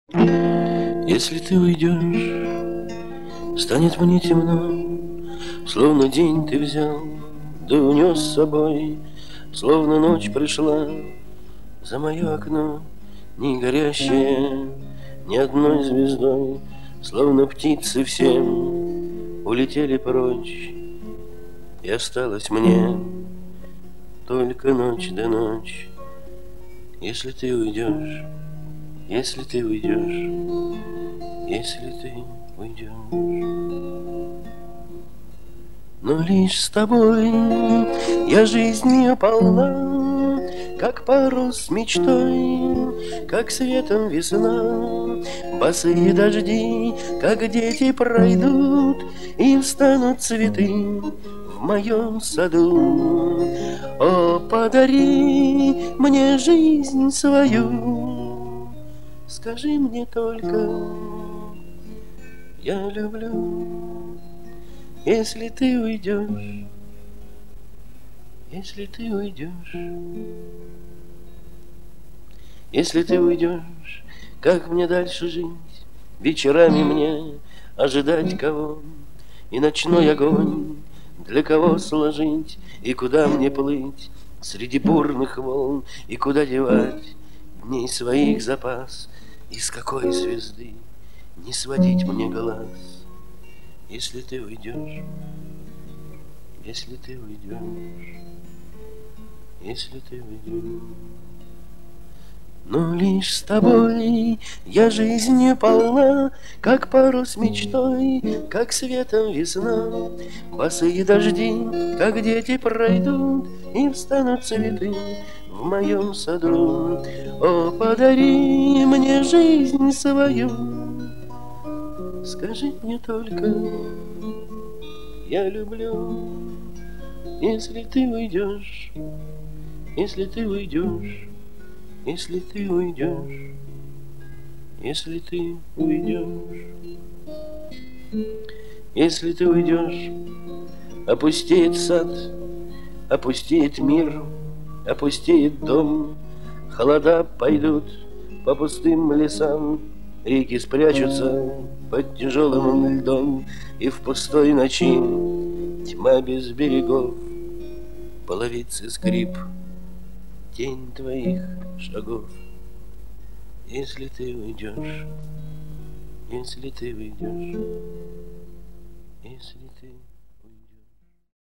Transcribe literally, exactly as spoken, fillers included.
Если ты уйдешь, станет мне темно, словно день ты взял, да унес с собой, словно ночь пришла за мое окно, не горящая ни одной звездой, словно птицы всем улетели прочь, и осталась мне только ночь да ночь. Если ты уйдешь, если ты уйдешь, если ты уйдешь. Но лишь с тобой я жизнью полна, как парус мечтой, как светом весна. Босые дожди, как дети, пройдут, и встанут цветы в моем саду. О, подари мне жизнь свою, скажи мне только, я люблю. Если ты уйдешь, если ты уйдешь, если ты уйдешь, как мне дальше жить? Вечерами мне ожидать кого? И ночной огонь для кого сложить? И куда мне плыть среди бурных волн? И куда девать дней своих запас? И с какой звезды не сводить мне глаз? Если ты уйдешь, если ты уйдешь, если ты уйдешь. Но лишь с тобой я жизнью полна, как парус мечтой, как светом весна. Босые дожди, как дети, пройдут, и встанут цветы в моем саду. О, подари мне жизнь свою, скажи мне только, я люблю. Если ты уйдешь, если ты уйдешь, если ты уйдешь, если ты уйдешь, если ты уйдешь, опустеет сад, опустеет мир, опустеет дом, холода пойдут по пустым лесам, реки спрячутся под тяжелым льдом, и в пустой ночи тьма без берегов, половицы скрип, тень твоих шагов. Если ты уйдешь, если ты уйдешь, если ты